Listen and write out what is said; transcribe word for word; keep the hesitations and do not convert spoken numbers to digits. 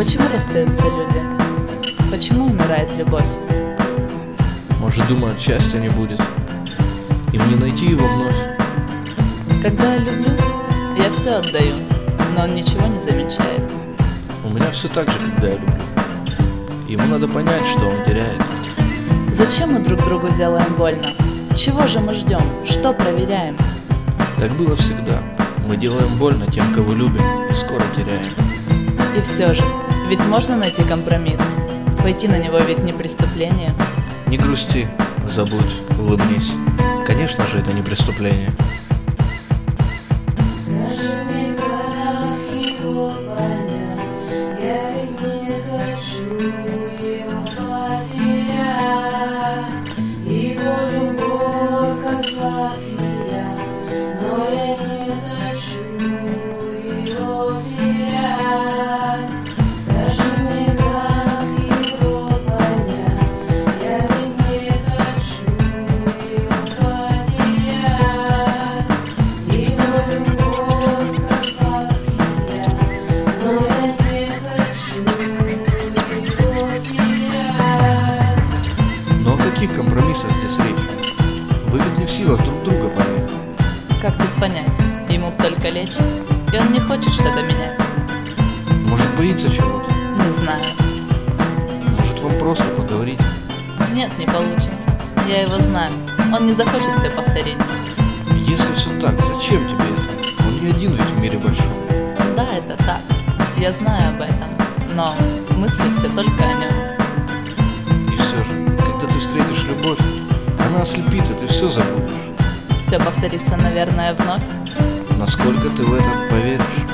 Почему расстаются люди? Почему умирает любовь? Может, думают, счастья не будет. Им не найти его вновь. Когда я люблю, я все отдаю, но он ничего не замечает. У меня все так же, когда я люблю. Ему надо понять, что он теряет. Зачем мы друг другу делаем больно? Чего же мы ждем? Что проверяем? Так было всегда. Мы делаем больно тем, кого любим, и скоро теряем. И все же, ведь можно найти компромисс. Пойти на него ведь не преступление. Не грусти, забудь, улыбнись. Конечно же, это не преступление. О каких компромиссах здесь речь? Вы ведь не в силах друг друга понять. Как тут понять? Ему б только лечь, и он не хочет что-то менять. Может, боится чего-то? Не знаю. Может, вам просто поговорить? Нет, не получится. Я его знаю. Он не захочет все повторить. Если все так, зачем тебе это? Он не один ведь в мире большом. Да, это так. Я знаю об этом. Но мысли все только о нем. И все же, когда ты встретишь любовь, она ослепит, и ты все забудешь. Все повторится, наверное, вновь. Насколько ты в это поверишь?